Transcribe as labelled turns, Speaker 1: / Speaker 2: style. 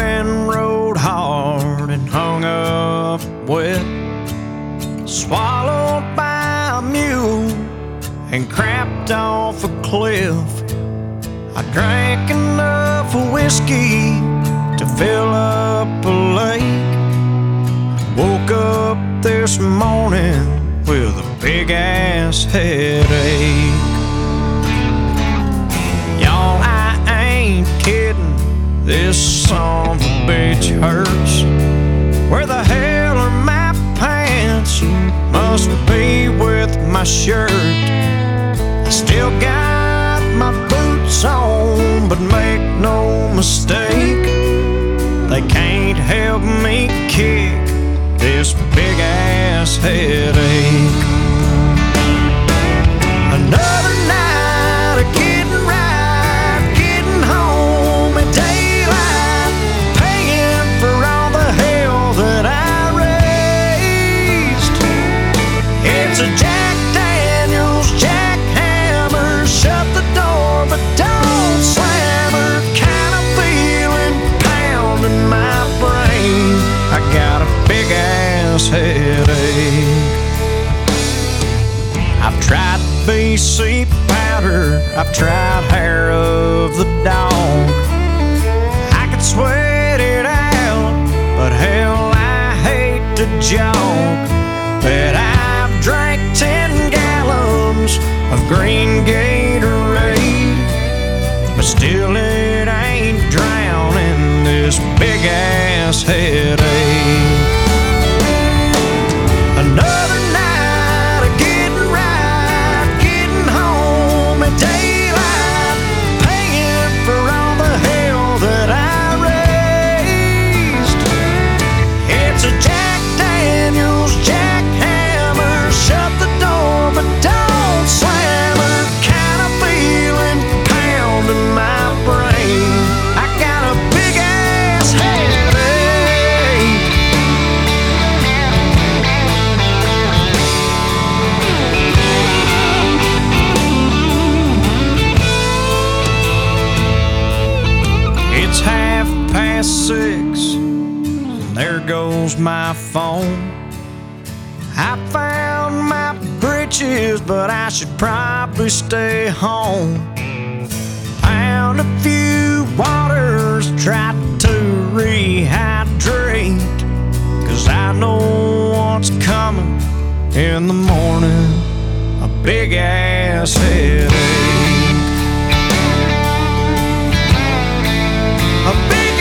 Speaker 1: been rode hard and hung up wet, swallowed by a mule and crapped off a cliff. I drank enough whiskey to fill up a lake. Woke up this morning with a big ass headache. Y'all, I ain't kidding, this son of a bitch hurts. Where the hell are my pants? Must be with my shirt. I still got my boots on, but make no mistake, they can't help me kick this big ass headache. Another night of getting right, getting home at daylight, paying for all the hell that I raised. It's a Jack Daniels jackhammer, shut the door but don't slam her kind of feeling pounding my brain. I got a big ass headache. I've tried BC powder, I've tried hair of the dog. I could sweat it out, but hell, I hate to joke that I've drank 10 gallons of green Gatorade, but still it ain't drowning this big ass headache. Another night of getting right, getting home at daylight, paying for all the hell that I raised. It's a Jack Daniels jackhammer, shut the door but don't slam her kind of feeling pounding my brain. I got a big ass headache. It's 6:30, and there goes my phone. I found my britches, but I should probably stay home. Found a few waters, tried to rehydrate, 'cause I know what's coming in the morning, a big ass headache. A big